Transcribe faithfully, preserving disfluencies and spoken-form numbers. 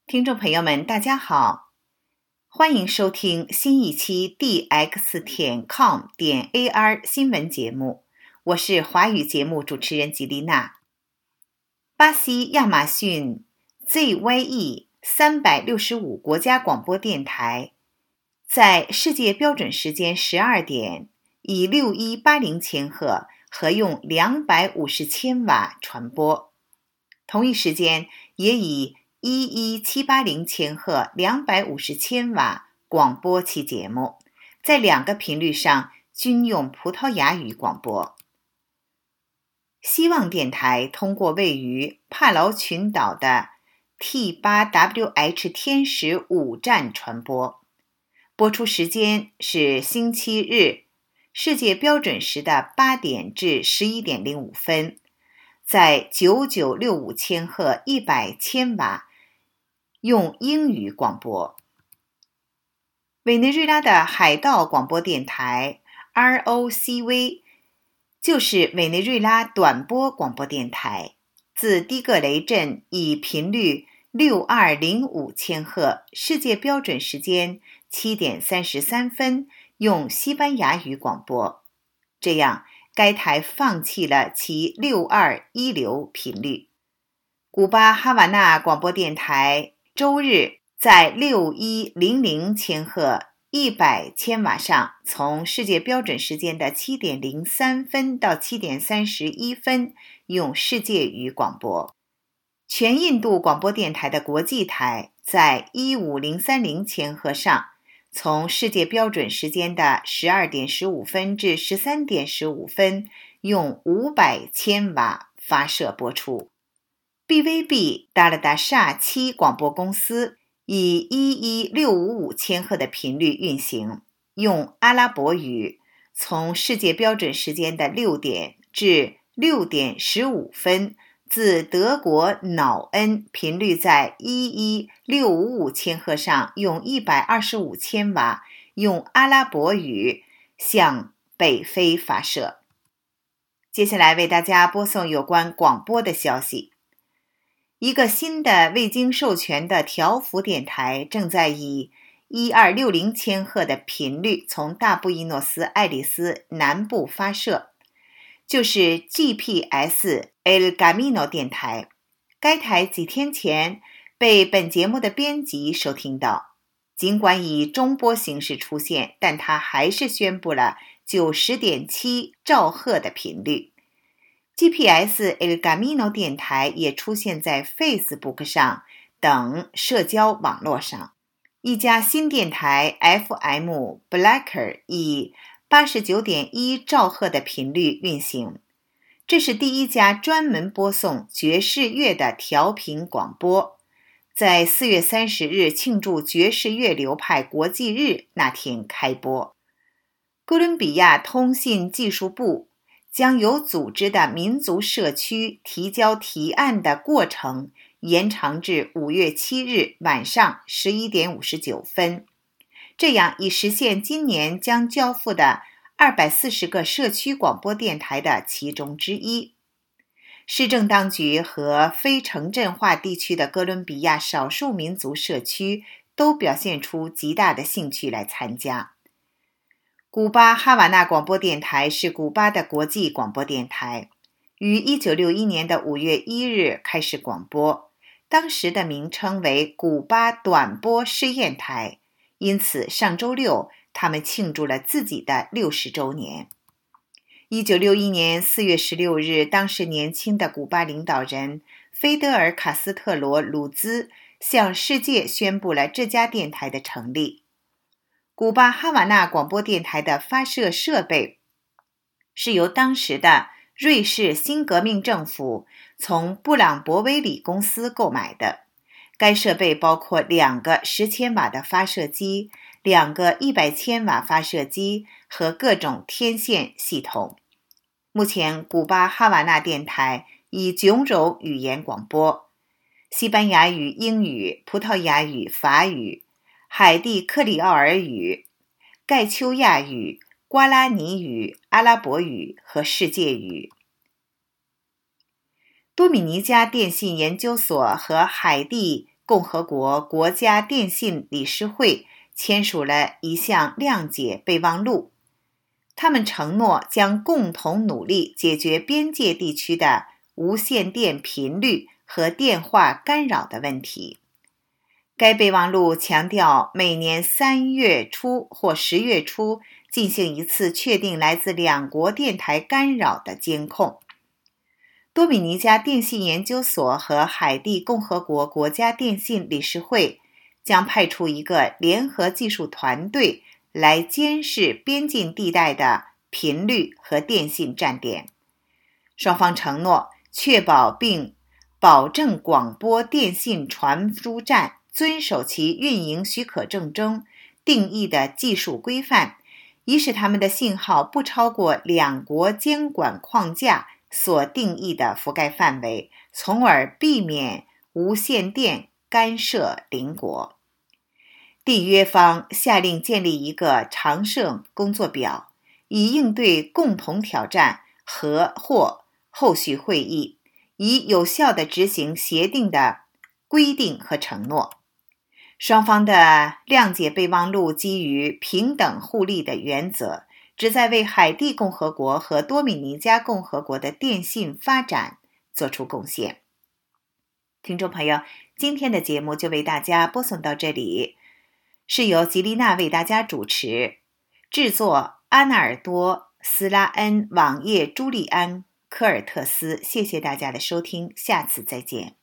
听众朋友们，大家好，欢迎收听新一期 d x 点 com 点 a r 新闻节目，我是华语节目主持人吉丽娜。巴西亚马逊 Z Y E 三百六十五国家广播电台在世界标准时间十二点以六一八零千赫合用两百五十千瓦传播，同一时间也以一一七八零千赫两百五十千瓦广播其节目，在两个频率上均用葡萄牙语广播。希望电台通过位于帕劳群岛的 T 八 W H 天使五站传播，播出时间是星期日世界标准时的八点至十一点零五分，在九九六五千赫一百千瓦用英语广播。委内瑞拉的海盗广播电台 R O C V 就是委内瑞拉短波广播电台，自低格雷镇以频率六二零五千赫世界标准时间七点三十三分用西班牙语广播，这样该台放弃了其六二一流频率。古巴哈瓦那广播电台周日在六一零零千赫一百千瓦上，从世界标准时间的七点零三分到七点三十一分用世界语广播。全印度广播电台的国际台在一五零三零千赫上，从世界标准时间的十二点十五分至十三点十五分用五百千瓦发射播出。B V B 达拉达萨七广播公司以一一六五五千赫的频率运行，用阿拉伯语，从世界标准时间的六点至六点十五分，自德国瑙恩频率在一一六五五千赫上用一百二十五千瓦，用阿拉伯语向北非发射。接下来为大家播送有关广播的消息。一个新的未经授权的调幅电台正在以一二六零千赫的频率从大布宜诺斯艾利斯南部发射，就是 G P S El Camino 电台。该台几天前被本节目的编辑收听到，尽管以中波形式出现，但它还是宣布了 九十点七兆赫的频率。G P S El Camino 电台也出现在 Facebook 上等社交网络上。一家新电台 F M Blacker 以 八十九点一兆赫的频率运行，这是第一家专门播送爵士乐的调频广播，在四月三十日庆祝爵士乐流派国际日那天开播。哥伦比亚通信技术部将有组织的民族社区提交提案的过程延长至五月七日晚上十一点五十九分，这样以实现今年将交付的二百四十个社区广播电台的其中之一。市政当局和非城镇化地区的哥伦比亚少数民族社区都表现出极大的兴趣来参加。古巴哈瓦那广播电台是古巴的国际广播电台，于一九六一年的五月一日开始广播，当时的名称为古巴短波试验台，因此上周六他们庆祝了自己的六十周年。一九六一年四月十六日，当时年轻的古巴领导人菲德尔·卡斯特罗·鲁兹向世界宣布了这家电台的成立。古巴哈瓦那广播电台的发射设备是由当时的瑞士新革命政府从布朗博威里公司购买的。该设备包括两个十千瓦的发射机、两个一百千瓦发射机和各种天线系统。目前，古巴哈瓦那电台以九种语言广播：西班牙语、英语、葡萄牙语、法语、海地克里奥尔语、盖丘亚语、瓜拉尼语、阿拉伯语和世界语。多米尼加电信研究所和海地共和国国家电信理事会签署了一项谅解备忘录，他们承诺将共同努力解决边界地区的无线电频率和电话干扰的问题。该备忘录强调每年三月初或十月初进行一次确定来自两国电台干扰的监控。多米尼加电信研究所和海地共和国国家电信理事会将派出一个联合技术团队来监视边境地带的频率和电信站点。双方承诺确保并保证广播电信传输站遵守其运营许可证中定义的技术规范，以使他们的信号不超过两国监管框架所定义的覆盖范围，从而避免无线电干涉邻国。缔约方下令建立一个常设工作表，以应对共同挑战和或后续会议，以有效地执行协定的规定和承诺。双方的谅解备忘录基于平等互利的原则，旨在为海地共和国和多米尼加共和国的电信发展做出贡献。听众朋友，今天的节目就为大家播送到这里，是由吉丽娜为大家主持，制作阿纳尔多、斯拉恩、网页朱利安、科尔特斯。谢谢大家的收听，下次再见。